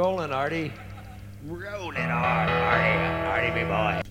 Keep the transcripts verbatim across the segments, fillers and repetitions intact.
Rolling, Artie. Rolling hard, Artie, Artie, me boy.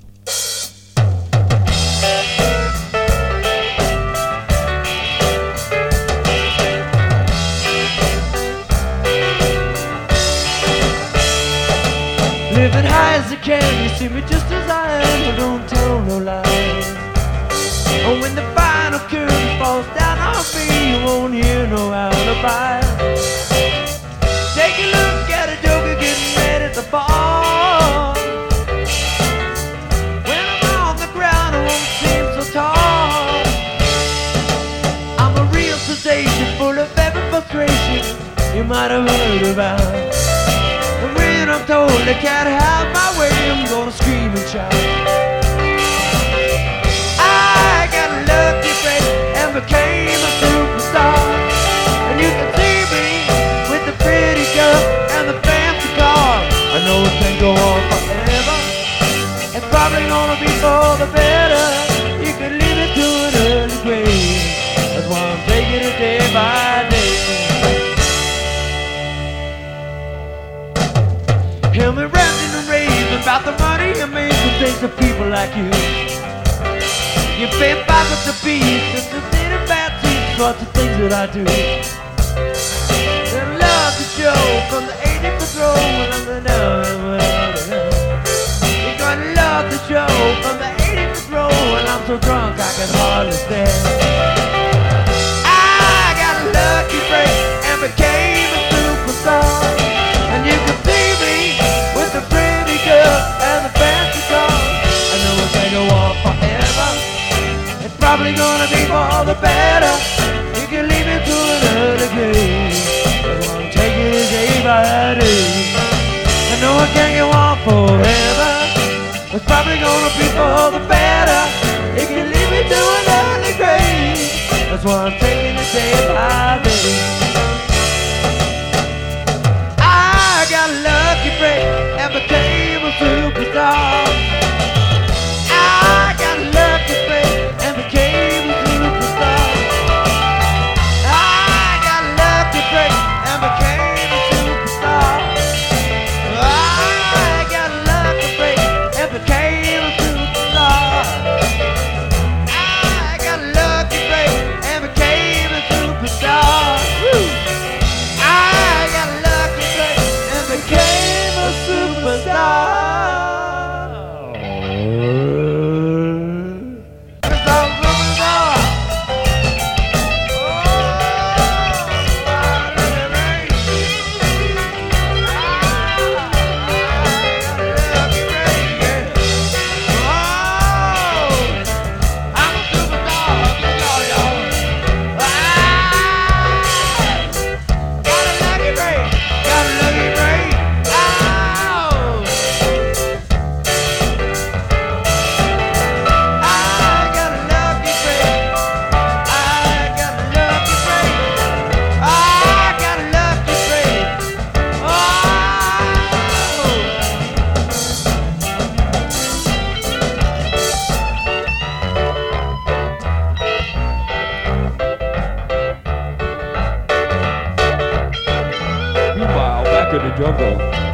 Living high as I can, you see me just as I am, I don't tell no lies. Oh, when the final curtain falls down on me, you won't hear no alibi. Take a look at a joker getting ready to fall. When I'm on the ground, I won't seem so tall. I'm a real sensation, full of every frustration you might have heard about. And when I'm told I can't have my way, I'm gonna scream and shout. I got a lucky break and became a superstar. And you can see me with the pretty girl and the fancy car. I know it can't go on forever. It's probably gonna be for the better. You can leave it to an early grave. That's why I'm taking it day by day. Hear me ranting and raving about the money you make from things of people like you. You pay backwards to beat just to sit in bad seats, lots of things that I do. They love the show from the eighty-fifth row, and I'm the number. You're gonna love the show from the eighty-fifth row, and I'm so drunk I can hardly stand. I got a lucky break and became a superstar, and you can see me with the pretty girl and the fancy car. I know it can't go on forever. It's probably gonna be for the better. You can leave it to an early grave. So I'm taking it day by day. I know it can't go on forever. It's probably gonna be for the better. You can leave it to an early grave. That's why I'm taking it day by day. I got a lucky break and became a superstar. I got a lucky break and became a superstar. I got a lucky break and became a superstar. I got a lucky break and became a superstar. I got a lucky break and became a superstar. Woo! I got a lucky break and became a superstar. Meanwhile, back in the jungle.